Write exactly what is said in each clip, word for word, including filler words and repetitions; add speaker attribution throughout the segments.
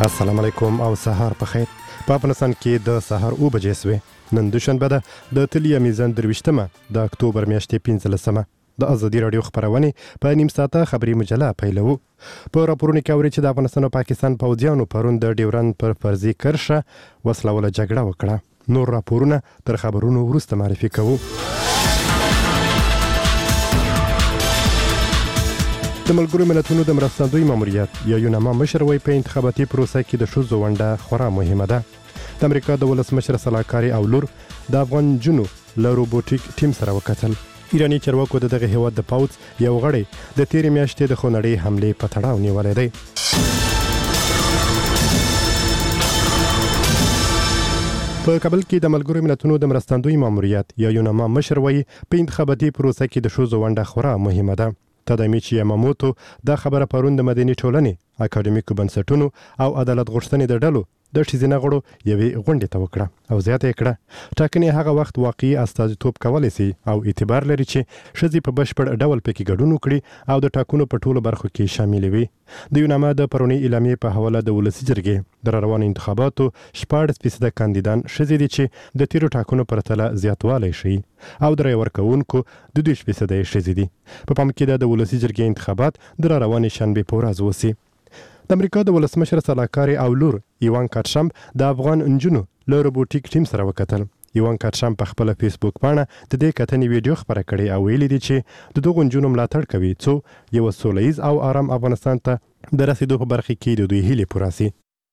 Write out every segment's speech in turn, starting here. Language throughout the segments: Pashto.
Speaker 1: السلام علیکم او سهار په خیر. په افغانستان کې د سهار اوه بجې سوې. نن دوشنبه ده د تلیا میزان درویشتمه د اکتوبر میاشتې پنځلسمه. د ازادي راډیو خبرونه په نیم ساعته خبري مجله پیلوو. په راپورونو کې اوري چې د افغانستان او پاکستان پوځیانو پرون د ډیورند پر فرضي کرښه وسله وله جګړه وکړه. نور راپورونه تر خبرونو وروسته معرفي کوو. د ملګرو ملتونو د مرستندوی ماموریت یا یوناما مشر وایي په انتخاباتي پروسه کې د ښځو ونډه خورا مهمه ده. د امریکا د ولسمشر سلاکاري او لور د افغان جنو له روبوټیک ټیم سره وکتل. ایراني چارواکو د دغه هیواد د پوځ یو غړی د تیرې میاشتې د خونړۍ حملې په تړاو نیولی دی. په کابل کې د ملګرو ملتونو د مرستندوی ماموریت یا یوناما مشر وایي په انتخاباتي پروسه کې د ښځو ونډه خورا مهمه ده. تدامیچی یاماموتو دا خبره پرون د مدني ټولنې اکاډمیکو بنسټونو او عدالت غوښتنې د ډلو د ښځینه غړو یوې غونډې ته وکړه او زیاته یې کړه ټاکنې هغه وخت واقعي استازیتوب کولی سي او اعتبار لري چې ښځې په بشپړ ډول پکې ګډون وکړي او د ټاکنو په ټولو برخو کې شاملې وي. د یوناما د پرونی اعلامیې په حواله د ولسي جرګې د روانو انتخاباتو شپاړس فیصده کاندیدان ښځې دي چې د تیرو ټاکنو په پرتله زیاتوالی ښیي او د رایې ورکوونکو د دوه فیصده یې ښځې دي. په پام کې ده د ولسي جرګې انتخابات د را روانې شنبې په ورځ وسي. د امریکا د ولسمشر سلاکاري او لور ایوانکا ټرمپ د افغان نجونو له روبوټیک ټیم سره وکتل. ایوانکا ټرمپ په خپل فیسبوک باندې د دې کتنې ویډیو خبره کړې او ویلي دي چې د دغو نجونو ملاتړ کوي څو یو سوله ییز او آرام افغانستان ته د رسیدو په برخه کې د دوی هیلې پوره سي.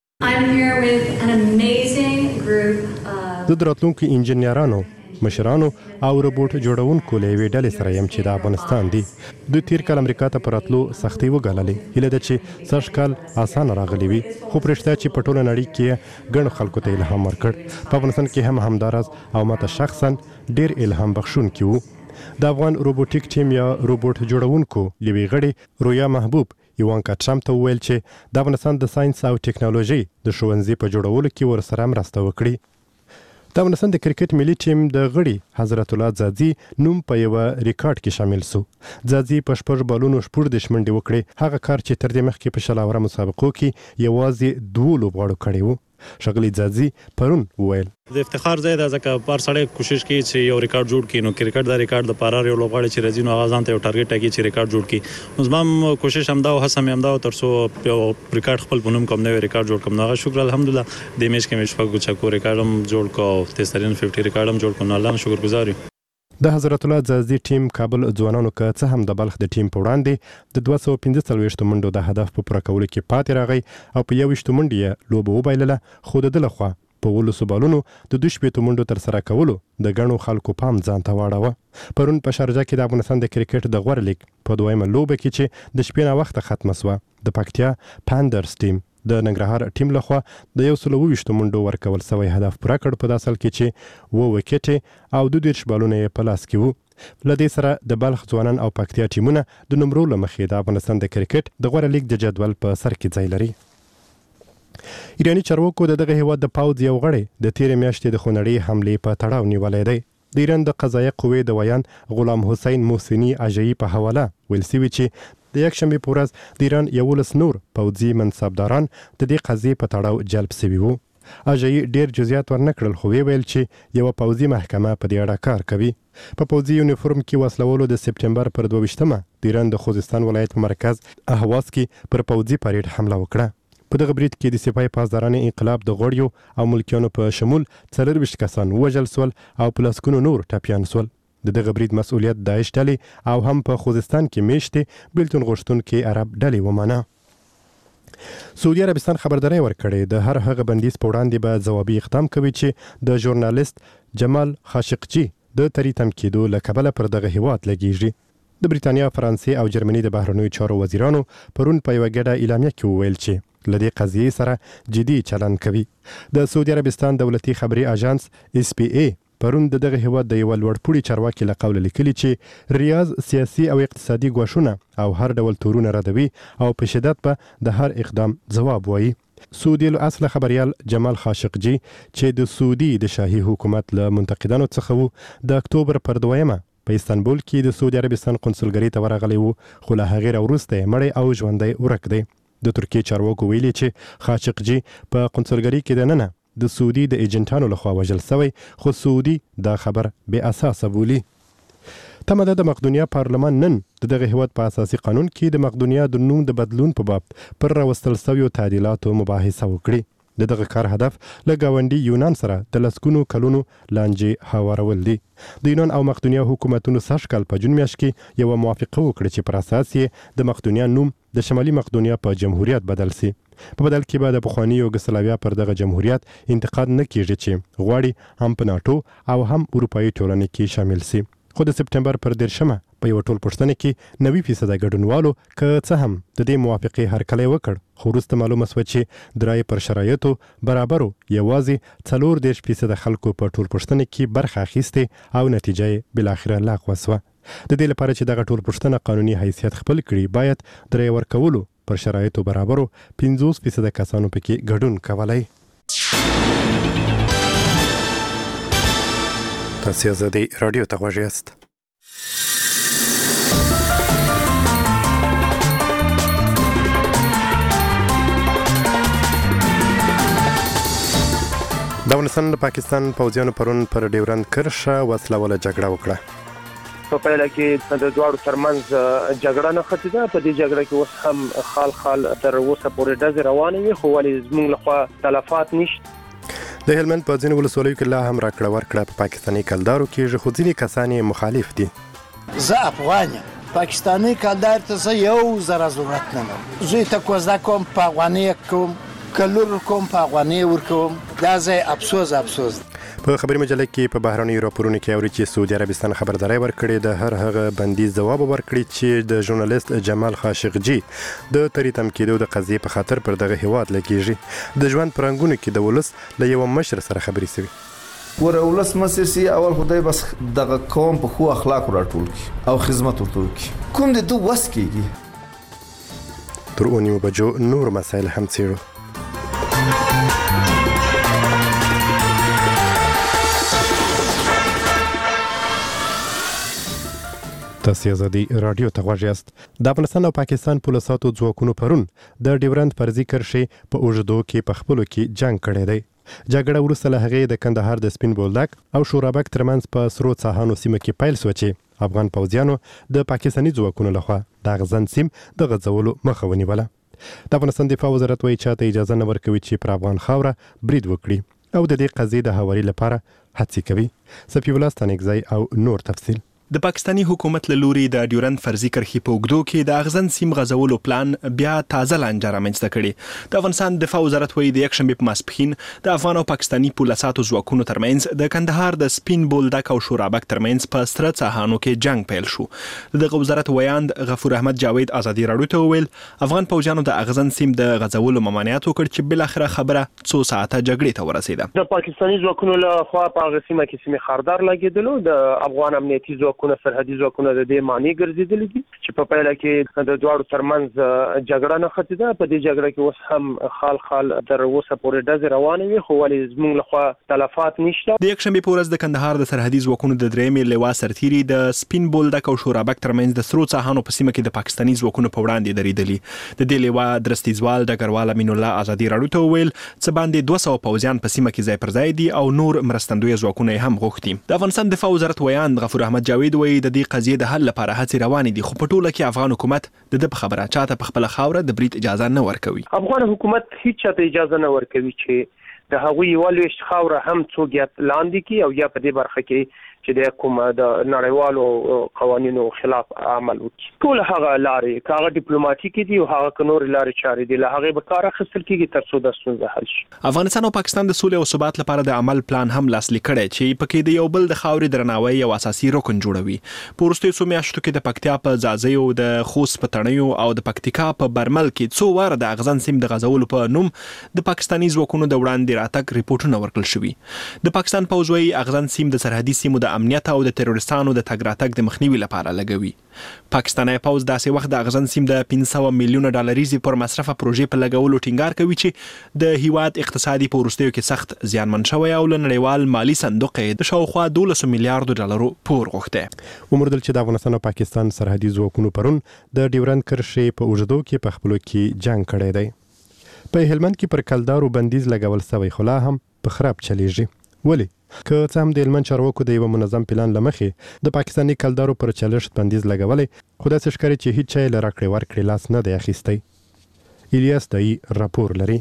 Speaker 1: د راتلونکو انجینرانو مشرانو او روبوټ جوړونکو له یوې ډلې سره یم چې د افغانستان دي. دوی تیر کال امریکا ته په راتلو سختۍ وګاللې. هیله ده چې سږ کال اسانه راغلی وي خو په رښتیا چې په ټوله نړۍ کې ګڼو خلکو ته الهام ورکړ. په افغانستان کې هم همداراز او ماته شخصا ډیر الهام بخښونکي وو. د افغان روبوټیک ټیم یا روبوټ جوړونکو یوې غړي رویا محبوب ایوانکا ټرمپ ته وویل چې د افغانستان د ساینس او ټیکنالوژي د ښوونځي په جوړولو کې ورسره مرسته وکړي. د افغانستان د کرکټ ملي ټیم د غړي حضرت الله ځاځي نوم په یو ریکارډ کې شامل سو. ځاځي په شپږ بالونو شپږ د شمنډې وکړي هغه کار چې تر دې مخکې په شل اوره مسابقو کې یوازې دوه لوبغاړو کړی وو. شغلی ځاځي پرون وویل
Speaker 2: د افتخار ځای ده ځکه پر سړی کوشش کوي چې یو ریکارډ جوړ کړي. نو کرکټ دا ریکارډ د پاره یو لوبغاړی چې راځي نو هغه ځان ته یو ټارګټ ټاکي چې ریکارډ جوړ کړي. نو زما کوشش هم دا او هڅه مې هم دا تر څو یو ریکارډ خپل بنوم کوم نوې ریکارډ جوړ کوم. نو شکر الحمدلله د میچ کې مې شپږ چکو ریکارډ هم جوړ کو او تیسرین پنځه ریکارډ هم جوړ کړم. الله شکر گزار یم.
Speaker 1: د حضرت الله ځاځي ټیم کابل ځوانانو که څه هم د بلخ د ټیم په وړاندې د دوه سوه پنځه څلوېښت منډو د هدف په پوره کولو کې پاتې راغی او په یوویشتو منډې یې لوبه وبایلله خو د ده لخوا په ولسو بالونو د دوه شپېتو منډو تر سره کولو د ګڼو خلکو پام ځان ته واړوه. پرون په شارجه کې د افغانستان د کرکټ د غوره لیګ په دویمه لوبه کې چې د شپې ناوخته ختمه سوه د پکتیا پاندرز ټیم د ننګرهار ټیم لخوا د یو سل اوویشتو منډو ورکول سوی هدف پوره کړ په داسې حال کې چې اووه وکټې او دوه دېرش بالونه یې په لاس کې وو. له دې سره د بلخ ځوانان او پکتیا ټیمونه د نمرو له مخې د افغانستان د کرکټ د غوره لیګ د جدول په سر کې ځای لري. ایراني چارواکو د دغه هیواد د پوځ یو غړی د تیرې میاشتې د خونړۍ حملې په تړاو نیولی دی. د ایران د قضایه قوې د ویان غلام حسین محسني اجایي په حواله ویل سوي چې د یکشنبې په ورځ د ایران یولس نور پوځي منصبداران د دې قضیې په تړاو جلب سوي وو. اجایي ډیر جزئیات ورنه کړل خو ویل چې یوه پوځي محکمه په دې اړه کار کوي. په پوځي یونیفورم کې وسلولو د سپټمبر پر دوه ویشتمه د ایران د خوزستان ولایت په مرکز اهواز کې پر پوځي پریډ حمله وکړه. په دغه برید کې د سپاه پاسداران انقلاب د غړیو او ملکیانو په شمول څلرویشت کسان ووژل سول او په لسګونو نور ټپیان سول. د دغه برید مسؤلیت داعش ډلې او هم په خوزستان کې میشتې بیلتون غوښتونکي عرب ډلې ومانه. سعودي عربستان خبرداری ورکړې د هر هغه بندیز په وړاندې به ځوابي اقدام کوي چې د ژورنالیست جمال خاشقجي د تریتم کېدو له کبله پر دغه هیواد لګیږي. د بریتانیا، فرانسې او جرمني د بهرنیو چارو وزیرانو پرون په یوه ګډه اعلامیه کې وویل چې له دې قضیې سره جدي چلند کوي. د سعودي عربستان دولتي خبري اژانس اس پی ای پرون د دغه هیواد د یوه لوړپوړي چارواکي له قوله لیکلي چې ریاض سیاسي او اقتصادي ګواښونه او هر ډول تورونه ردوي او په شدت به د هر اقدام ځواب وایي. سعودي الاصل خبريال جمال خاشقجي چې د سعودي د شاهي حکومت له منتقدانو څخه وو د اکتوبر پر دویمه په استانبول کې د سعودي عربستان قونسلګرۍ ته ورغلی وو خو له هغې راوروسته یې مړی او ژوندی ورک دی. د ترکیې چارواکو ویلي چې خاشقجي په قونسلګرۍ کې دننه د سعودي د ایجنټانو لخوا وژل شوی، خو سعودي دا خبر بې اساسه بولي. تمه ده د مقدونیا پارلمان نن د دغه هیواد په اساسي قانون کې د مقدونیا د نوم د بدلون په باب پر راوستل شویو تعدیلاتو مباحثه وکړي. د دغه کار هدف له ګاونډي یونان سره د لسګونو کلونو لانجې هوارول دي. د یونان او مقدونیا حکومتونو سږ کال په جون میاشت کې یوه موافقه وکړه چې پر اساس یې د مقدونیا نوم د شمالي مقدونیا په جمهوریت بدل سي. په بدل کې به د پخواني یوګسلاویا پر دغه جمهوریت انتقاد نه کیږي چې غواړي هم په ناټو او هم اروپایي ټولنې کې شامل سي. خو د سپټمبر پر دیرشمه په یو ټول پوښتنه کې نوي فیصده ګډونوالو که څه هم د دې موافقې هرکلی وکړ، خو وروسته معلومه سوه چې د رایې پر شرایطو برابرو یوازې څلور دېرش فیصده خلکو په ټول پوښتنه کې برخه اخیستې او نتیجه یې بالاخره لغوه سوه. د دې لپاره چې دغه ټول پوښتنه قانوني حیثیت خپل کړي، باید د رایې ورکولو پر شرایطو برابرو پنځوس فیصده کسانو پکې ګډون کولی. تاسو آزادي رادیو ته غوږ یاست. د افغانستان د پاکستان پوځیانو پرون پر ډیورند کرښه وسله واله جګړه وکړه.
Speaker 3: په پیل کې د دواړو ترمنځ جګړه نه ختمه ده. په دې جګړه کې اوس هم خال خال تر اوسه پورې ډزې روانې وي، خو ولې زموږ لخوا تلفات نشته.
Speaker 1: د هلمند په ځینو ولسوالیو کې لا هم راکړه ورکړه په پاکستاني کلدارو کېږي، خو ځینې کسان یې مخالف دي.
Speaker 4: زه افغان یم، پاکستاني کلدار ته زه یو ذره ضرورت نه لرم. زوی ته کوزده کوم، په افغاني کوم، که لور کوم په افغاني ورکوم. دا ځای افسوس افسوس دی.
Speaker 1: په خبري مجله کې په بهرنیو راپورونو کې اوري چې سعودي عربستان خبرداري ورکړې د هر هغه بندیز ځواب ورکړي چې د ژورنالیست جمال خاشقجي د تریتم کېدو د قضیې په خاطر پر دغه هیواد لګیږي. د ژوند پرنګونو کې د ولس له یو مشر سره خبري سوي.
Speaker 5: ور ولس مصر سي اول خدای بس دغه قوم په خو اخلاق راټول کی او خدمت ورته کی کوم د دوه وس کیږي. تر اونیو بجو نور مسایل هم څیړو. تاسو آزادي رادیو ته غوږ یاست. د افغانستان او پاکستان پولیسو ځواکونو پرون د ډیورند فرضي کرښې په اوږدو کې په خپلو کې جنگ کړی دی. جګړه وروسته له هغې د کندهار د سپین بولدک او شورابک ترمنځ په سرو څاهانو سیمه کې پیل سوه چې افغان پوځیانو د پاکستاني ځواکونو لخوا د اغزن سیم د غځولو مخه ونیوله. د افغانستان دفاع وزارت وایي چاته اجازه نه ورکوي چې پر افغان خاوره برید وکړي او د دې قضیې د هواري لپاره هڅې کوي. صفي الله ستانکزی او نور تفصیل.
Speaker 6: د پاکستاني حکومت له لوري د ډیورند فرضي کرښې په اوږدو کې د اغزن سیم غځولو پلان بیا تازه لانجه رامنځته کړې. د افغانستان دفاع وزارت وایي د یکشنبې په ماسپښین د افغان او پاکستاني پولیسو ځواکونو ترمنځ د کندهار د سپین بولدک او شورابک ترمنځ په سره څاهانو کې جنگ پیل شو. دغه وزارت ویاند غفور احمد جاوید آزادي راډیو ته وویل افغان پوځیانو د اغزن سیم د غځولو ممانعت وکړ چې بل اخره خبره څو ساعته جګړې ته ورسېده.
Speaker 3: د پاکستاني ځواکونو له خوا په هغه سیمه کې سیمې خاردار لګېدلو. د افغان امنیتي ځواکونو سرحدي ځواکونو د دې معنی ګرځېدلي دي چې په پیل کې د دواړو ترمنځ جګړه نه ختمه ده. په دې جګړه کې اوس هم خال خال تر اوسه پورې ډزې روانې وي، خو ولې زموږ لخوا تلفات نشته.
Speaker 6: د یکشنبې په ورځ د کندهار د سرحدي ځواکونو د درېیمې لوا سرتیري د سپین بولدک او شورابک ترمنځ د سرو څاهانو په سیمه کې د پاکستاني ځواکونو په وړاندې درېدلي. د دې لوا درستیزوال ډګروال امین الله آزادي راډیو ته وویل څه باندې دوه سوه پوځیان په سیمه کې ځای پر ځای دي او نور مرستندویه ځواکونه هم غوښتي. د افغانستان دفاع وزارت ویاند غفور احمد جاوید وایي د دې قضیې د حل لپاره هڅې روانې دي، خو په ټوله کې افغان حکومت د دې په خبره چاته په خپل خاوره د برید اجازه نه ورکوي.
Speaker 3: افغان حکومت هیڅ چاته اجازه نه ورکوي چې د هغوی یو لویشت خاوره هم څوک یا لاندې کی او یا په دې برخه کې چې د کوم د نړیوالو قوانینو خلاف عمل وکړي. ټول هغه لارې هغه ډیپلوماټیکي دي او هغه نور لارې چارې دي له هغه به کار اخیستل کیږي تر څو د ستونزې حل شي.
Speaker 6: افغانستان او پاکستان د سولې او ثبات لپاره د عمل پلان هم لاسلیک کړی چې پکې د یو بل د خاورې درناوی او اساسي رکن جوړوي. په وروستیو څو میاشتو کې د پکتیا په ځاځیو، د خوست په تڼیو او د پکتیکا په برمل کې څو واره د اغزن سیم د غځولو په نوم د پاکستاني ځواکونو د وړاندې راتګ ریپورتونه ورکړل شوي. د پاکستان پوځ وايي اغزن سیم د سرحدي سیمو د امنیت او د تروریستانو د تګ راتګ د مخنیوي لپاره لګوي. پاکستاني پوځ داسې وخت د اغزن سیم د پنځه سوه میلیونه ډالریزي پر مصرفه پروژې په لګولو ټینګار کوي چې د هیواد اقتصادي په وروستیو کې سخت زیانمن شوی او له نړیوال مالي صندوق یې د شاوخوا دولس میلیارډو ډالرو پور غوښتی.
Speaker 5: ومردل چې د افغانستان او پاکستان سرحدي ځواکونو پرون د ډیورند کرښې په اوږدو کې په خپلو کې جنگ کړی دی. په هلمند کې پر کلدارو بندیز لګول سوی خو لا هم په خراب چلیږي. ولې؟ که څه هم د هلمند چارواکو د یو منظم پلان له مخې د پاکستاني کلدارو پر چلښت بندیز لګولی، خو داسې ښکاري چې هیڅ چا یې له راکړې ورکړې لاس نه دی اخیستی. الیاس دایی راپور لري.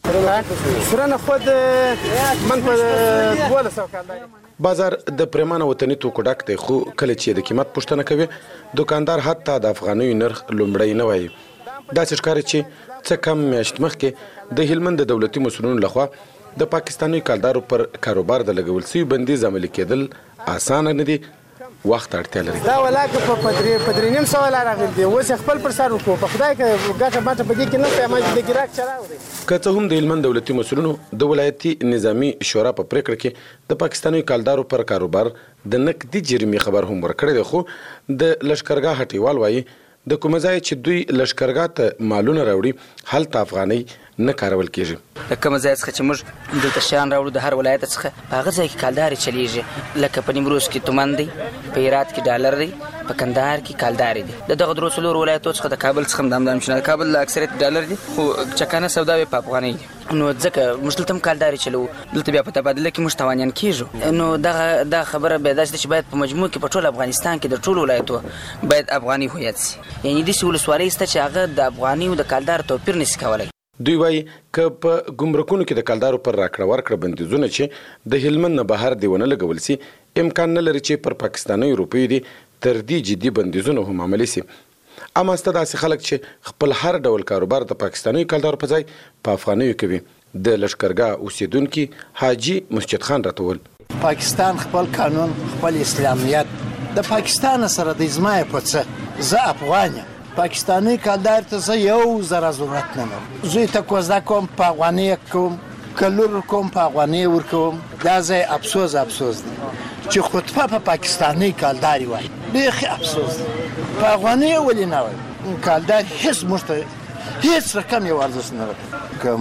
Speaker 7: بازار د پریمانه وطني توکو ډک دی، خو کله چې د قیمت پوښتنه کوي دکاندار حتی د افغانیو نرخ لومړی نه وایي. داسې ښکاري چې څه کم میاشت مخکې د هلمند د دولتي مسؤلینو لخوا د پاکستاني کلدارو پر کاروبار د لګول سوي بندیز عملي کېدل اسانه نه دي، وخت اړتیا لري.
Speaker 8: دا ولاکه په پدری پدری نیم سو لاره راغلی دی، اوس خپل پر سر وکړو په خدای کې ګټه ماته پدې کې نه پیمه د ګراک چلاوي.
Speaker 7: که څه هم د هلمند دولتي مسؤلینو د ولایتي نظامی شورا په پریکړه کې د پاکستاني کلدارو پر کاروبار د نقدي جرمي خبر هم ورکړی دی، خو د لشکرګاه هټیوال وایي د کوم ځای چې دوی لشکرګاه ته مالونه راوړي هلته افغانۍ نه کارول کیږي.
Speaker 9: د کوم ځای څخه چې موږ دلته شیان راوړو د هر ولایت څخه په هغه ځای کې کالدارې چلیږي، لکه په نیمروز کې تومن دی، په هرات کې ډالر دی، په کندهار کې کالدارې دي. د دغه درو څلورو ولایتو څخه د کابل څخه هم دامدام شنه، د کابل اکثریت ډالر دي خو چکانه سودا په افغانۍ دي. نو ځکه موږ دلته هم کالدارې چلو، دلته بیا په تبادله کې موږ تاوانیان کیږو. نو دغه دا خبره به داسې چې باید په مجموع کې په ټول افغانستان کې د ټول ولایتو باید افغاني هویت سي، یعنی داسې ولسوالۍ شته چې هغه د افغاني او د کالدار توپیر نشي کولی.
Speaker 7: دوی وایي که په ګمرکونو کې د کلدارو پر راکړه ورکړه بندیزونه چې د هلمند نه بهر دی ونه لګول سي، امکان نه لري چې پر پاکستاني روپیو دي تر دې جدي بندیزونه هم عملي سي. اما سته داسې خلک چې خپل هر ډول کاروبار د پاکستاني کلدارو په ځای په افغانیو کوي. د لشکرګاه اوسیدونکي حاجي مسجد خان راته وویل
Speaker 4: پاکستان خپل قانون، خپل اسلامیت، د پاکستان سره د زما په څه زه افغان یم. پاکستانی کلدار ته زه یو ذره ضرورت نه لرم. زوی ته کوزده کوم په افغانۍ کوم، که لور کوم په افغانۍ ورکوم. دا ځای افسوس افسوس دی چې خطبه په پاکستانی کلداري وایي، بیخي افسوس دی. په افغانۍ ولې نه وایي؟ کلدار هیڅ موږ ته هیڅ رقم یو ارزښت نه لري. که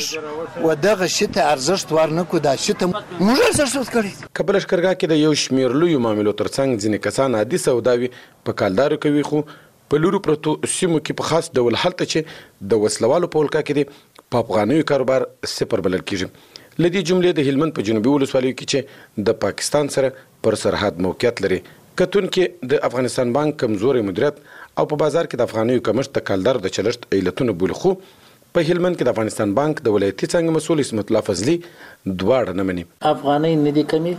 Speaker 4: موږ و دغه شي ته ارزښت ورنکړو، دا شي ته موږ ارزښت ورکړی.
Speaker 7: که په لشکرګاه کې د یو شمېر لویو معاملو ترڅنګ ځینې کسان عادي سوداوي په کلدارو کوي، خو په لورو پرتو سیمو کې په خاص ډول هلته چې د وسلوالو په ولکه کې دی په افغانیو کاروبار صفر بلل کیږي. له دې جملې د هلمند په جنوبي ولسوالیو کې چې د پاکستان سره پر سرحد موقعیت لري، کتونکې د افغانستان بانک کمزوري مدیریت او په بازار کې د افغانیو کمښت د کلدارو د چلښت علتونه بولي. خو په هلمند کې د افغانستان بانک د ولایتي څنګه مسؤل اسمت الله فضلي دواړه نه مني.
Speaker 10: افغانۍ نه دي کمې،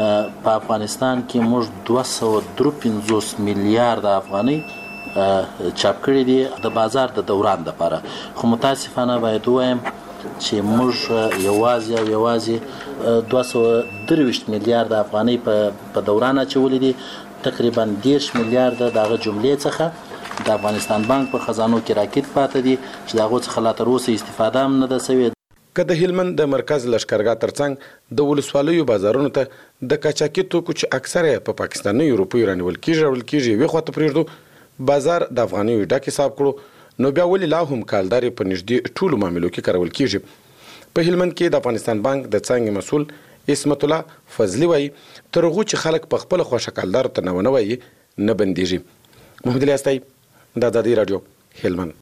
Speaker 10: په افغانستان کې موږ دوه سوه درې پنځوس میلیارډ افغانۍ چاپ کړي دي د بازار د دوران لپاره. خو متاسفانه باید ووایم چې موږ یوازې او یوازې دوه سوه درویشت میلیارډ افغانۍ په دوران اچولي دي. تقریبا دېرش میلیارډ د هغه جملې څخه د افغانستان بانک په خزانو کې راکټ پاته دي چې د هغو څخه لا تر اوسه استفاده هم نه ده سوې.
Speaker 7: که د هلمند د مرکز لشکرګاه ترڅنګ د ولسوالیو بازارونو ته د قاچاقي توکو چې اکثره په پاکستاني روپیو رانیول کیږي راوړل کیږي یوې خواته پرېږدو، بازار د افغانیو ډک حساب کړو، نو بیا ولې لا هم کالدارې په نږدې ټولو معاملو کې کارول کیږي. په هلمند کې د افغانستان بانک د څانګې مسؤل اسمت الله فضلي وایي تر هغو چې خلک په خپله خوښه کالدارو ته نه ونه وایي نه بندیږي. محمد الیاس تایب، د ازادي راډیو، هلمند.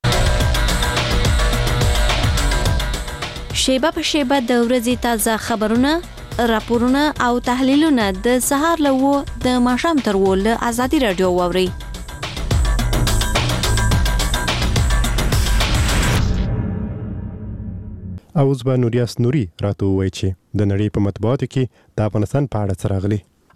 Speaker 11: شیبه په شیبه د ورځې تازه خبرونه، راپورونه او تحلیلونه د سهار له اوه د ماښام تر اوه له ازادي راډیو واورئ.
Speaker 5: اوس به نوریاس نوري راته ووایي چې د نړۍ په مطبوعاتو کې د افغانستان په اړه څه راغلي.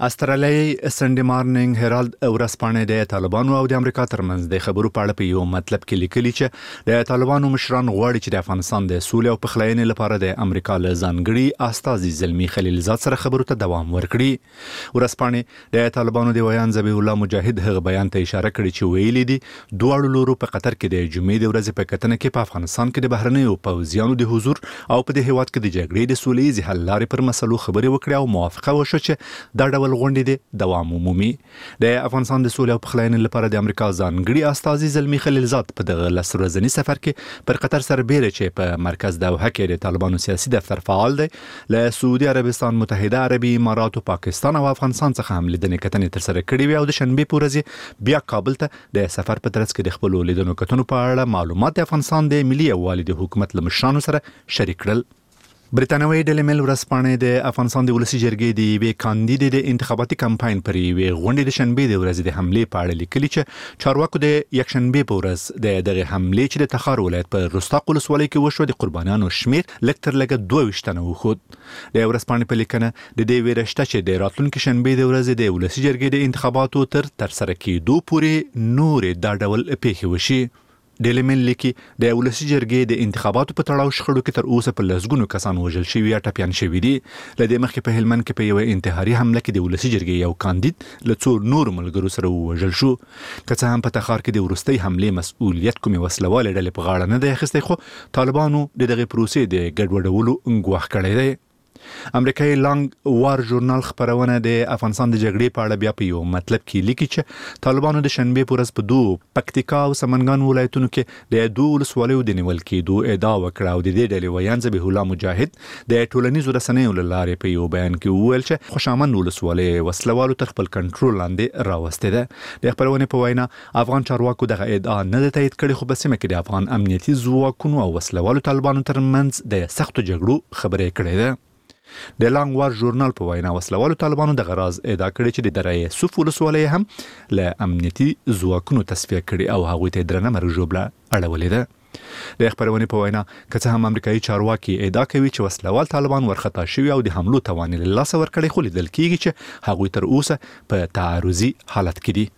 Speaker 12: استرالیایي سنډي مارنینګ هرالد ورځپاڼه د طالبانو او د امریکا ترمنځ د خبرو په اړه په یو مطلب کې لیکلي چې د طالبانو مشران غواړي چې د افغانستان د سولې او پخلاینې لپاره د امریکا له ځانګړي استازي زلمی خلیلزاد سره خبرو ته دوام ورکړي. ورځپاڼه د طالبانو د ویان ذبیح الله مجاهد هغه بیان ته اشاره کړې چې ویلي دي دواړو لورو په قطر کې د جمعې د ورځې په کتنه کې په افغانستان کې د بهرنیو پوځیانو د حضور او په دې هیواد کې د جګړې د سولې حل لارې پر مسلو خبرې وکړې او موافقه وشوه چې دا ډول غونډې د دوام عمومي. د افغانستان د سولې او پخلاینې لپاره د امریکا ځانګړي استازي زلمی خلیلزاد په دغه لس ورځني سفر کې پر قطر سربېره چې په مرکز دوحه کې د طالبانو سیاسي دفتر فعال دی له سعودي عربستان، متحده عربي امارات، پاکستان او افغانستان څخه هم لیدنې کتنې تر سره کړې وي او د شنبې په ورځ بیا کابل ته د سفر په ترڅ کې د خپل لیدنو کتنو په اړه معلومات د افغانستان د ملي یووالي د حکومت له مشرانو سره شریک کړل. برتانوي ډیلی میل ورځپاڼه د افغانستان د ولسي جرګې د یوې کاندید د انتخاباتي کمپاین پر یوې غونډې د شنبې د ورځې د حملې په اړه لیکلي چې چارواکو د یکشنبې په ورځ د دغه حملې چې د تخار ولایت په رستاق ولسوالۍ کې وشو د قربانیانو شمیر لږ تر لږه دوه ویشت تنه وښود. د ورځپاڼې په لیکنه د دې ویره شته چې د راتلونکي شنبې د ورځې د ولسي جرګې د انتخاباتو تر ترسره کېدو پورې نورې دا ډول پیښې وشي. ډیلی میل لیکي د ولسي جرګې د انتخاباتو په تړاو شخړو کې تر اوسه په لسګونو کسان وژل شوي یا ټپیان شوي دي. له دې مخکې په هلمند کې په یوه انتحاري حمله کې د ولسي جرګې یو کاندید له څو نورو ملګرو سره ووژل شو. که څه هم په تخار کې د وروستۍ حملې مسؤلیت کومې وسلوالې ډلې په غاړه نه دی اخیستی خو طالبانو د دغې پروسې د ګډوډولو ګواښ کړی دی. امریکایي لانګ وار ژورنال خبرونه د افغانستان د جګړې په اړه بیا په یو مطلب کې لیکي چې طالبانو د شنبې په ورځ په دوه پکتیکا او سمنګان ولایتونو کې د دوه ولسوالیو د نیول کېدو ادعا وکړه او د دې ډلې ویان ذبیح الله مجاهد د ټولنیزو رسنیو له لارې په یو بیان کې وویل چې خوشامند ولسوالۍ وسلوالو تر خپل کنټرول لاندې راوستې ده. د خبرونې په وینا افغان چارواکو دغه ادعا نه ده تایید کړې خو په سیمه کې د افغان امنیتي ځواکونو او وسلوالو طالبانو ترمنځ د سختو جګړو خبرې کړې ده. د لانګ وار ژورنال په وینا وسلوالو طالبانو د غراز ادعا کړې چې د دره یوسف ولسوالۍ هم له امنیتي ځواکونو تصفیه کړي او هغوی ته درنه مرګ ژوبله اړولې ده. د خبرونې په وینا که څه هم امریکایي چارواکي ادعا کوي چې وسلوال طالبان ورخطا شوي او د حملو توان له لاسه ورکړی خو لیدل کېږي چې هغوی تر اوسه په تعرضي حالت کې دي.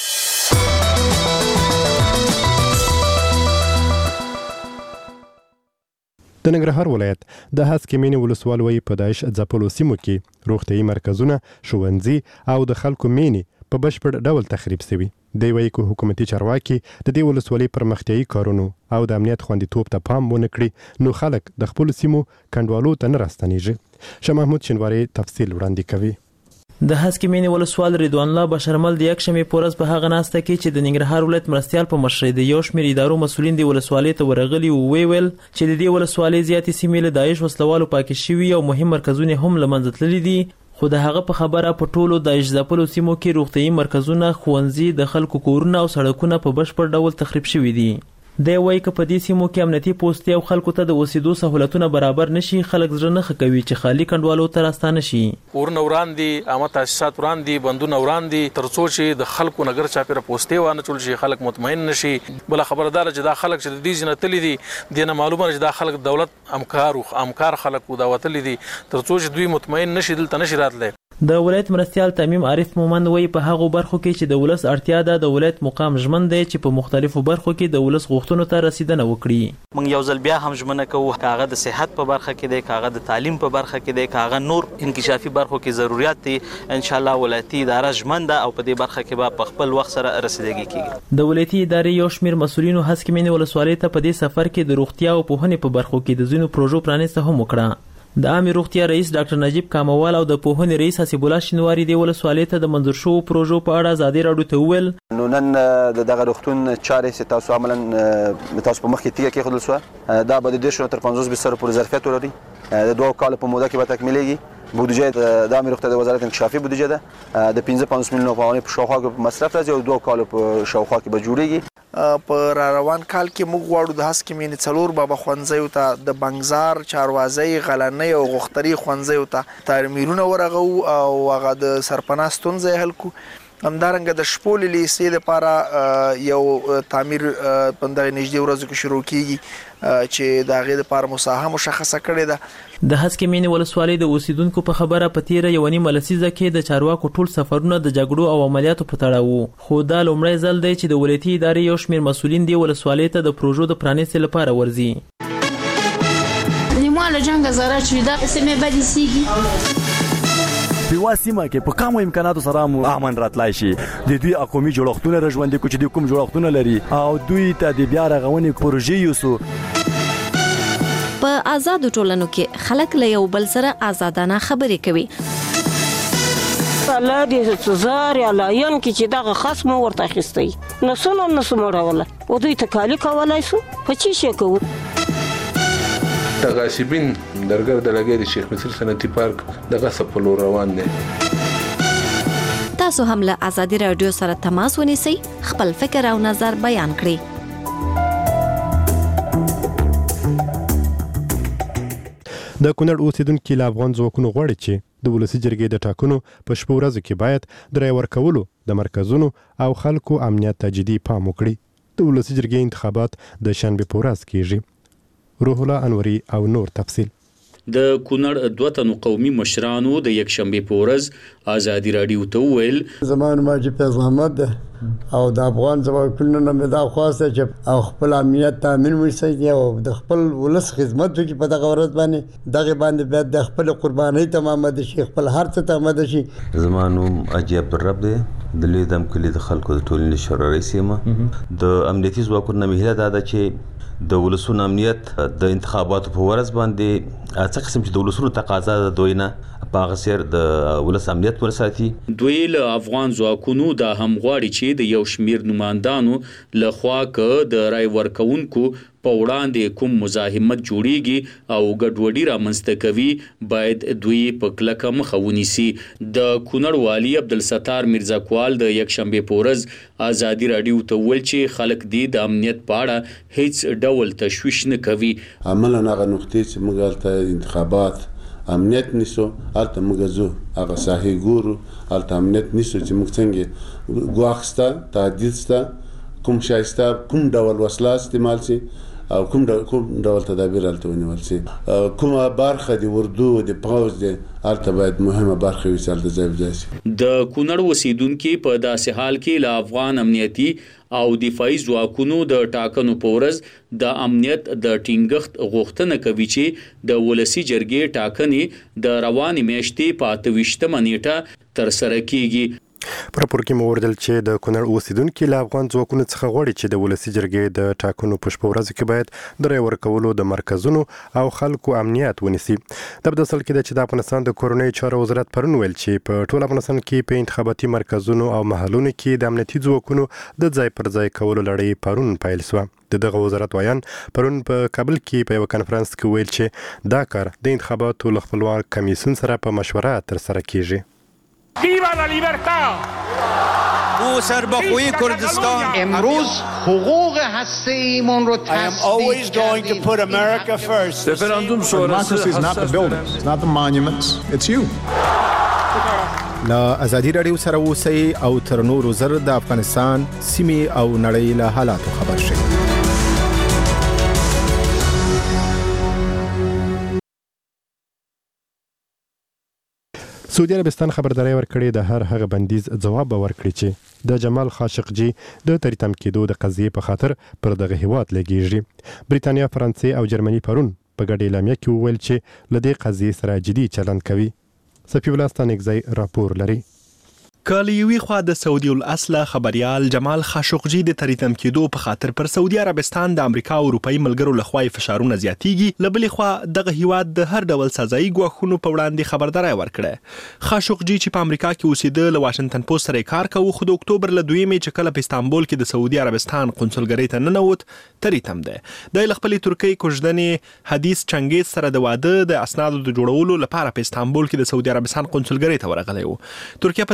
Speaker 1: د ننګرهار ولایت د هسکې مینې ولسوالۍ په داعش ځپلو سیمو کې روغتیايي مرکزونه، ښوونځي او د خلکو مینې په بشپړ ډول تخریب شوي. دی وایي که حکومتي چارواکي د دې ولسوالۍ پرمختیايي کارونو او د امنیت خوندیتوب ته پام ونه کړي نو خلک د خپلو سیمو کنډوالو ته نه راستنیږي. شاه محمود شینواری تفصیل وړاندې کوي.
Speaker 13: د هسکې مینې ولسوال رضوان الله بشرمل د یکشنبې په ورځ په هغه ناسته کې چې د ننګرهار ولایت مرستیال په مشرۍ د یو شمېر ادارو مسؤلین د ولسوالۍ ته ورغلي وو ویل چې د دې ولسوالۍ زیاتې سیمې له داعش وسلوالو پاکې شوي او مهم مرکزونه هم له منځه تللي دي. خو د هغه په خبره په ټولو داعش ځپلو سیمو کې روغتیايي مرکزونه، ښوونځي، د خلکو کورونه او سړکونه په بشپړ ډول تخریب شوي دي. دی وایي که په دې سیمو کې امنیتي پوستې او خلکو ته د اوسېدو سهولتونه برابر نشي خلک زړه نه ښه کوي چې خالي کنډوالو ته راستانه شي.
Speaker 14: کورونه وران دي، عامه تاسیسات وران دي، بندونه وران دي، تر څو چې د خلکو نګر چاپیره پوستې وانه چول شي خلک مطمئن نشي. بل خبردار چې دا خلک چې د دې ځنه تللی دي دینه معلومه چې دا خلک دولت همکار او همکار خلک دا وتلی دي تر څو چې دوی مطمئن نشي دلته نشي راتلی.
Speaker 13: د ولایت مرستیال تمیم عارف مومند وایي په هغو برخو کې چې د ولس اړتیا ده د ولایت مقام ژمن دی چې په مختلفو برخو کې د ولس غوښتنو ته رسیدنه وکړي.
Speaker 15: موږ یو ځل بیا هم ژمنه کوو کاغه د صحت په برخه کې دی، کاغه د تعلیم په برخه کې دی، کاغه نور انکشافي برخو کې ضرورت دي. ان شاء الله ولایتي اداره ژمن ده او په دې برخه کې به په خپل وخت سره رسیدګي کیږي.
Speaker 13: د ولایتي ادارې یو شمېر مسؤلینو هسکې مینې ولسوالۍ ته په دې سفر کې د روغتیا او پوهنې په برخو کې د ځینو پروژو پرانیسته هم وکړه. د عامه روغتیا رئیس ډاکټر نجیب کاموال او د پوهنې رئیس حسیب الله شینواری د ولسوالۍ ته د منظور شوو پروژو په اړه ازادي راډیو ته وویل.
Speaker 16: نو نن د دغه روغتون چارې چې تاسو عملاً تاسو په مخ کې تیږه کېښودل شوه دا به د دېرشو تر پنځوس بسترو پورې ظرفیت ولري. د دوو کالو په موده کې به تکمیلېږي. بودجه د عامه روغتیا د وزارت انکشافي بودجه ده د پنځه پنځوس میلیونو افغانۍ په شاوخوا کې په مصرف راځي او دوه کالو په شاوخوا کې به جوړېږي.
Speaker 17: په را روان کال کې موږ غواړو د هسکې مینې څلور بابا ښوونځیو ته د بنګزار، چاروازۍ، غلنۍ او غوښتري ښوونځیو ته تعمیرونه ورغوو او هغه د سرپناه ستونزه یې حل کړو. همدارنګه د شپول لیسې لپاره یو تعمیر په دغه نږدې ورځو کې شروع کیږي چې د هغې لپاره مساحه مشخصه کړې ده.
Speaker 13: د هسکې مینې ولسوالۍ د اوسیدونکو په خبره په تیره یوه نیمه لسیزه کې د چارواکو ټول سفرونه د جګړو او عملیاتو په تړاو وو، خو دا لومړی ځل دی چې د ولایتي ادارې یو شمېر مسؤلین دې ولسوالۍ ته د پروژو د پرانیستې لپاره ورځي.
Speaker 18: له جنګ زاره چې دا سیمه باندې سیږي
Speaker 19: په واسمه کې په کومو امکاناتو سره مو امن راتلای شي. د دوی اقومي جوړښتونه رژوندې کو چې د کوم جوړښتونه لري او دوی ته د بیا رغونې پروژې یوسو.
Speaker 11: په آزادو ټولنو کې خلک له یو بل سره آزادانه خبرې کوي.
Speaker 20: الله دې څزار یا لاین کې چې دغه خصم ورته اخیستی نسونه نسمه راوله او دوی تکالی کولای سو په چی شي کوو.
Speaker 21: د غاصبین درګر د لګي د شیخ مصر صنعتي پارک د غصب په لور روان دي.
Speaker 11: تاسو هم له ازادي رادیو سره تماس ونیسئ، خپل فکر او نظر بیان کړئ.
Speaker 1: د کونړ اوسیدونکو له افغان ځواکونو غواړي چې د ولسي جرګې د ټاکنو په شپو ورځو کې باید د رای ورکولو د مرکزونو او خلکو امنیت ته جدي پام وکړي. د ولسي جرګې انتخابات د شنبې په ورځ کیږي. روح الله انوري او نور تفصیل.
Speaker 22: د کونړ دوه تنو قومي مشرانو د یک شنبې په ورځ ازادي رادیو ته وویل
Speaker 23: زمانه ماجي فیض احمد او د افغان ځواکونو نه مې دا خواسته چې او خپل امنیت تامین وساتي او د خپل ولس خدمت وکړي په دغه ورځ باندې دغه باندې باید د خپل قرباني تمام د شي خپل هر څه تمام د شي.
Speaker 24: زمانو اجي عبدالرب دی د لیدم کلی د خلکو د ټولنې شورا رئیس یم. د امنیتي ځواکونو نه مهله دا ده چې د ولسونو امنیت د انتخاباتو په ورځ باندې څه قسم چې د ولسونو تقاضا ده دوی نه په هغه سیر د ولس امنیت ورساتي.
Speaker 22: دوی له افغان ځواکونو دا هم غواړي چې د یو شمیر نمائندانو له خوا که د رای ورکوونکو په وړاندې کوم مزاحمت جوړیږي او ګډوډي رامنځته کوي باید دوی په کلکه مخه ونیسي. د کونړ والي عبدالستار میرزاکوال د یک شنبې په ورځ ازادي رادیو ته وویل چې خلک دې د امنیت په اړه هیڅ ډول تشویش نه کوي.
Speaker 25: عملاً هغه نقطې چې موږ هلته انتخابات امنیت نیسو هلته موږ ځو هغه ساحې ګورو هلته امنیت نیسو چې موږ څنګه ګواښ شته تهدید شته کوم شی شته کوم ډول وسله استعمال شي او کوم ډول کوم ډول تدابیر هلته ونیول شي کومه برخه د اردو د پوځ د هلته باید مهمه برخه وي چې هلته ځای په ځای شي.
Speaker 22: د کونړ اوسیدونکي په داسې حال کې له افغان امنیتي او دفاعي ځواکونو د ټاکنو په ورځ د امنیت د ټینګښت غوښتنه کوي چې د ولسي جرګې ټاکنې د روانې میاشتې په اته ویشتمه نیټه ترسره کیږي.
Speaker 1: پر راپور کې مو وردل چې د کونړ اوسیدونکو له افغان ځواکونو څخه غواړي چې د ولسي جرګې د ټاکنو په شپو ورځو کې باید د رای ورکولو د مرکزونو او خلکو امنیت ونیسي. دا په اصل کې چې د افغانستان د کورنۍ چارو وزارت پرون ویل چې په ټول افغانستان کې په انتخاباتي مرکزونو او محلونو کې د امنیتي ځواکونو د ځای پر ځای کولو لړۍ پرون پیل شوه. د دغه وزارت ویان پرون په کابل کې په یو کانفرنس کې ویل چې دا کار د انتخاباتو له خپلواک کمیسیون سره په مشوره ترسره کیږي.
Speaker 26: ویوا لا لیبرتا
Speaker 27: او سربخوی کردستان
Speaker 28: امروز حقوق هسته ایمون رو
Speaker 27: I am always going to put America first.
Speaker 28: Referendum sonrası is not the buildings, it's not the monuments, it's you.
Speaker 29: لا ازادي رادیو سره اوسئ او تر نورو زر د افغانستان سیمې او نړۍ له حالاتو خبر شئ.
Speaker 1: سعودي عربستان خبرداري ورکړې د هر هغه بندیز ځواب ورکړي چې د جمال خاشقجي د تریتم کېدو د قضیې په خاطر پر دغه هیواد لګیږي. بریتانیا، فرانسې او جرمني پرون په ګډه اعلامیه کې وویل چې له دې قضیې سره جدي چلند کوي. صفي الله ستانکزی راپور لري.
Speaker 6: کله یوې خوا د سعودي الاصله خبريال جمال خاشقجي د تریتم کېدو په خاطر پر سعودي عربستان د امریکا او اروپאי ملګرو لخوا فشارونه زیاتیږي، لبلې خوا دغه هیواد د هر ډول سزایي ګواښونو په وړاندې خبرداري ورکړه. خاشقجي چې په امریکا کې اوسېده له واشنگټن پوسټ سره کار کوي، خو د اکتوبر له دویمې چې کله په استانبول کې د سعودي عربستان قونسلګرۍ ته ننوت تریتم دی. د خپل ترکیې کوژدنې حدیث چنګیز سره د واده د اسنادو د جوړولو لپاره په استانبول کې د سعودي عربستان قونسلګرۍ ته ورغلی و. ترکیه په دې باور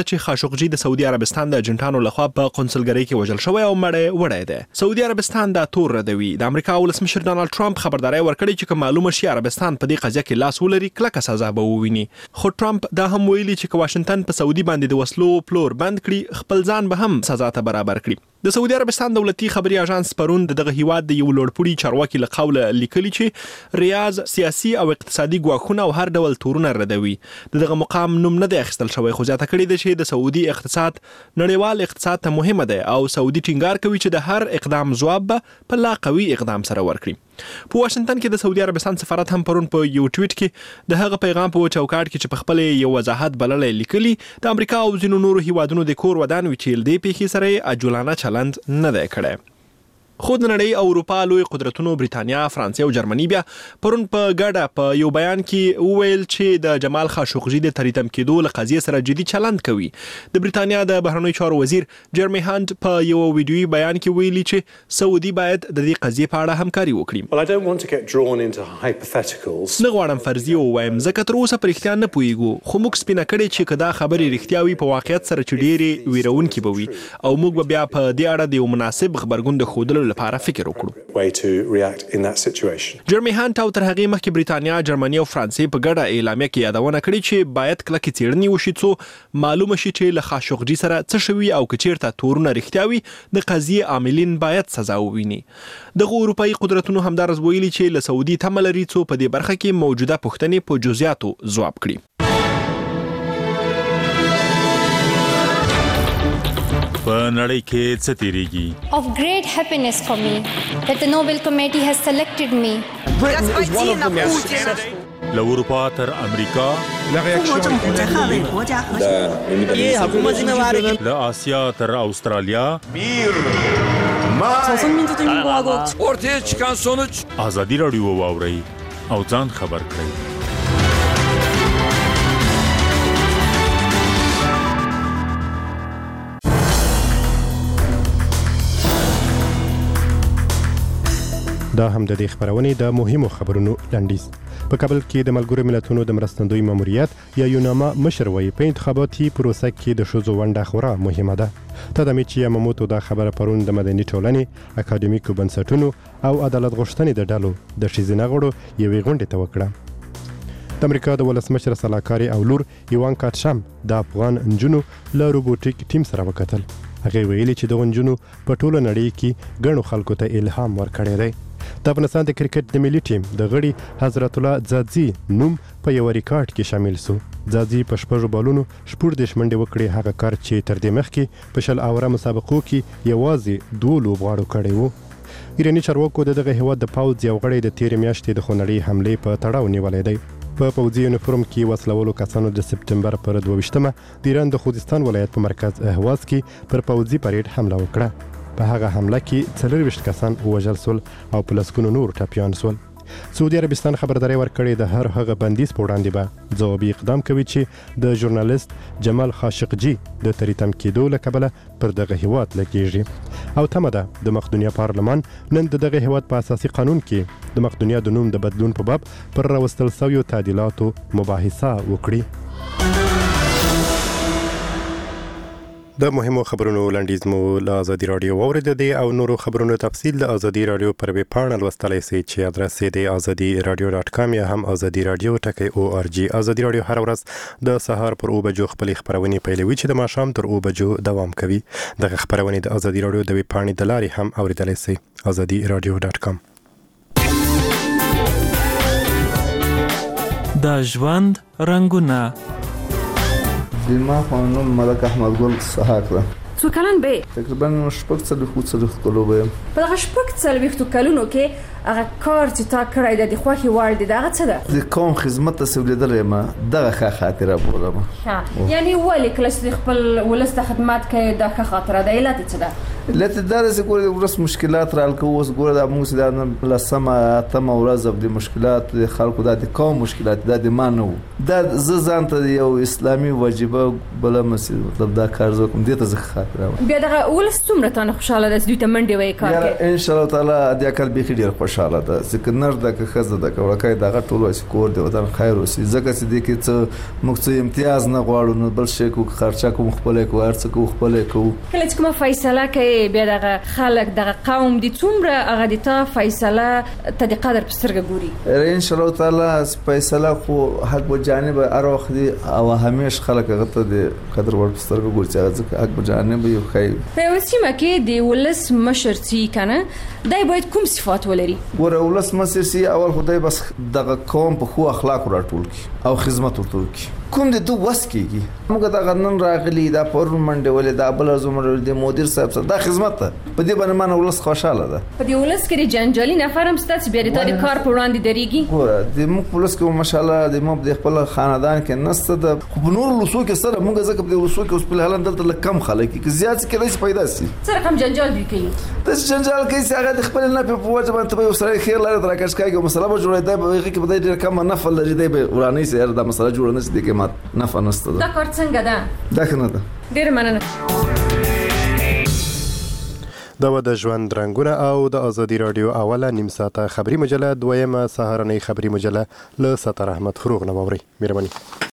Speaker 6: ده چې خاشقجي د سعودي عربستان د اجنټانو لخوا په قونسلګرۍ کې وژل شوی او مړی وړی دی. سعودي عربستان دا تور ردوي. د امریکا ولسمشر ډانلډ ټرمپ خبرداري ورکړې چې که معلومه شي عربستان په دې قضیه کې لاس ولري کلکه سزا به وویني. خو ټرمپ دا هم ویلي چې که واشنگټن په سعودي باندې د وسلو پلور بند کړي خپل ځان به هم سزا ته برابر کړي. د سعودي عربستان دولتي خبري اژانس پرون دغه هیواد د یو لوړپوړي چارواکي له قوله لیکلي چې ریاض سیاسي او اقتصادي ګواښونه او هر ډول تورونه ردوي. دغه مقام نوم نه دی اخیستل شوی خو زیاته کړې ده چې د سعودي اقتصاد نړیوال اقتصاد ته مهمه ده او سعودي ټینګار کوي چې د هر اقدام ځواب به په لا قوي اقدام سره ورکړي. په واشنگټن کې د سعودي عربستان سفارت هم پرون په یو ټویټ کې د هغه پیغام په چوکاټ کې چې په خپل یو وضاحت بللې لیکلي د امریکا او ځینو نورو هیوادونو د کور ودان وی چې د پیښې سره عجولانه چلند نه دی کړی. خو د نړۍ او اروپا لوی قدرتونو برېټانیا، فرانسې او جرمني بیا پرون په ګډه په یو بیان کې وویل چې د جمال خاشقجي د تریتم کېدو له قضیې سره جدي چلند کوي. د برېټانیا د بهرنیو چارو وزیر جرمی هانت په یو ویډیويي بیان کې ویلي چې سعودي باید د دې قضیې په اړه همکاري وکړي.
Speaker 2: Well, I don't want to get drawn into hypotheticals.
Speaker 6: نه غواړم فرضیه ووایم ځکه تر اوسه په رښتیا نه پوهیږو خو موږ سپینه کړې چې که دا خبرې رښتیا وي په واقعیت سره چې ډېرې ویرونکې به وي او موږ به بیا په دې اړه د یو مناسب غبرګون د ښودلو لپاره فکر وکړو.
Speaker 2: way to react in that situation.
Speaker 6: جرمی هانت او تر هغې مخکې برېټانیا، جرمني او فرانسې په ګډه اعلامیه کې یادونه کړې چې باید کلکې څېړنې وشي څو معلومه شي چې له خاشقجي سره څه شوي او که چېرته تورونه رښتیا وي د قضیې عاملین باید سزا وویني. دغه اروپایي قدرتونو همدارز ویلي چې له سعودي تمه لري څو په دې برخه کې موجوده پوښتنې په جزئیاتو ځواب کړي.
Speaker 3: په نړۍ کې څه تیریږي؟
Speaker 4: Of great happiness for me that the Nobel Committee has selected me.
Speaker 3: له اروپا تر امریکا، له آسیا تر استرالیا،
Speaker 27: ortaya çıkan sonuç
Speaker 3: ازادي رادیو واورئ او ځان خبر کړئ.
Speaker 1: دا هم د دې خبرونې د مهمو خبرونو لنډیز. په کابل کې د ملګرو ملتونو د مرستندوی ماموریت یا یوناما مشر وایي په انتخاباتي پروسه کې د ښځو ونډه خورا مهمه ده. تدامیچی یاماموتو دا خبره پرون د مدني ټولنې، اکاډمیکو بنسټونو او عدالت غوښتنې د ډلو د ښځینه غړو یوې غونډې ته وکړه. د امریکا د ولسمشر سلاکاري او لور ایوانکا ټرمپ د افغان نجونو له روبوټیک ټیم سره وکتل. هغه ویلي چې د نجونو په ټوله نړۍ کې ګڼو خلکو ته الهام ورکړی دی. د افغانستان د کرکټ د ملي ټیم د غړي حضرت الله ځاځي نوم په یو ریکارډ کې شامل سو. ځاځي په شپږو بالونو شپږ دېرش منډې وکړې، هغه کار چې تر دې مخکې په شل اوره مسابقو کې یوازې دوه لوبغاړو کړی و. ایراني چارواکو د دغه هیواد د پوځ یو غړی د تېرې میاشتې د خونړۍ حملې په تړاو نیولی دی. په پوځي یونیفورم کې وسلولو کسانو د سپتمبر پر دوه ویشتمه د ایران د خوزستان ولایت په مرکز اهواز کې پر پوځي پریډ حمله وکړه. په هغه حمله کې څلور ویشت کسان ووژل سول او په لسګونو نور ټپیان سول. سعودي عربستان خبرداري ورکړې د هر هغه بندیز په وړاندې به ځوابي اقدام کوي چې د ژورنالیست جمال خاشقجي د تریتم کېدو له کبله پر دغه هیواد لګیږي. او تمه ده د مقدونیا پارلمان نن د دغه هیواد په اساسي قانون کې د مقدونیا د نوم د بدلون په باب پر راوستل شویو تعدیلاتو مباحثه وکړي. د مهمو خبرونو لنډیز مو له ازادي رادیو واورېدی او نورو خبرونو تفصیل د ازادي رادیو پر ویب پاڼه لوستلی سئ چې ادرس یې د ازادي رادیو ډاټ کام یا هم ازادي رادیو ټکی او ار جی. ازادي رادیو هر ورځ د سهار پر اوه بجو خپلې خبرونې پیلوي چې د ماښام تر اوه بجو دوام کوي. دغه خبرونې د ازادي رادیو د ویب پاڼې د لارې هم اورېدلی سئ. ازادي رادیو ډاټ کام.
Speaker 5: د ژوند رنګونه
Speaker 7: ما خانم ملک احمد ګل سحاق ده.
Speaker 8: څو کلن به؟
Speaker 7: تقریبا شپږ څلوېښت څلوېښت کلو به یم.
Speaker 8: په دغه شپږ څلوېښتو کلونو کې هغه کار چې تا کړی دی د خوښې وړ دی د هغه څه ده؟
Speaker 7: د قوم خدمت ته سولیدلی یم، دغه ښه خاطره بولم.
Speaker 8: یعنې ولې کله چې خپل ولس ته خدمت کوې دا ښه خاطره ده؟ علت یې څه ده؟
Speaker 7: علت یې دا ده چې ګوره د ولس مشکلات رحل کوو. اوس ګوره دا موږ چې دا لسمه اتمه ورځ د مشکلات د خلکو دا د قوم مشکلات دا د ما نه وو، دا زه ځان ته یو اسلامي واجبه بله مسیر مطلب دا کار زه کوم دې ته زه خاطر راوړم.
Speaker 8: بیا دغه ولس څومره تانه خوشحاله ده چې دوی ته منډې وایي کار کوي؟
Speaker 7: ان شاء الله تعالی دې کار بیخي ډېر خوشحاله ده ځکه نر ده که ښځه ده که وړکی د هغه ټول وایي کور د وطن خیر اوسي ځکه چې دې کې څه موږ څه امتیاز نه غواړو نو بل شی کوو خرچه کوو خپله کوو هر څه کوو خپله کوو.
Speaker 8: کله چې کومه فیصله کوي بیا دغه خلک دغه قوم دي څومره هغه د تا فیصله ته د قدر په سترګه ګوري؟
Speaker 7: ان شاء الله تعالی فیصله خو حق په جانب هر وخت دي او همیش خلک هغه ته د قدر ور په سترګه ګوري ځکه حق په جانب یو خیر.
Speaker 8: په یوه سیمه کې د ولس مشر چې کنه دی باید کوم صفات ولري؟
Speaker 7: ګوره ولس مشر چې اول خدای بس دغه قوم په خو اخلاق راټول کی او خدمت ورته وکړي کوم د تو وس کیږي. موږ دا غنن راغلي دا پرون منډه ولې دا بل زموږ د مدیر صاحب سره دا خدمت ته په دې باندې من ولس خوشاله ده.
Speaker 8: په دې ولس کې جنجالي نفر هم ستاسو بیا د کار په وړاندې درېږي؟
Speaker 7: ګوره د موږ ولس کې ماشاءالله د موږ د خپل خاندان کې نسته د خو په نور لوسو کې سره موږ ځکه په لوسو کې اوس په حالت دلته کم خلک کې زیات کې لږ پیدا سي.
Speaker 8: سره کوم جنجال دی کوي؟
Speaker 7: د جنجال کې چې هغه د خپل نه په وجه باندې به سره خیر لري راکښ کوي مسله به جوړه دی به کې به ډېر کم نه فل لري دی به ورانه سي دا مسله جوړه نه دي کې مات نه فنست ده.
Speaker 8: دا کار څنګه ده؟
Speaker 7: دا کنه ده.
Speaker 8: ډېر مننه.
Speaker 1: دا و د ژوند رنګونه او د ازادي رادیو اوله نیم ساعته خبري مجله دویمه سهارنۍ خبري مجله له ستر احمد فروغ نه واورئ. مهرباني.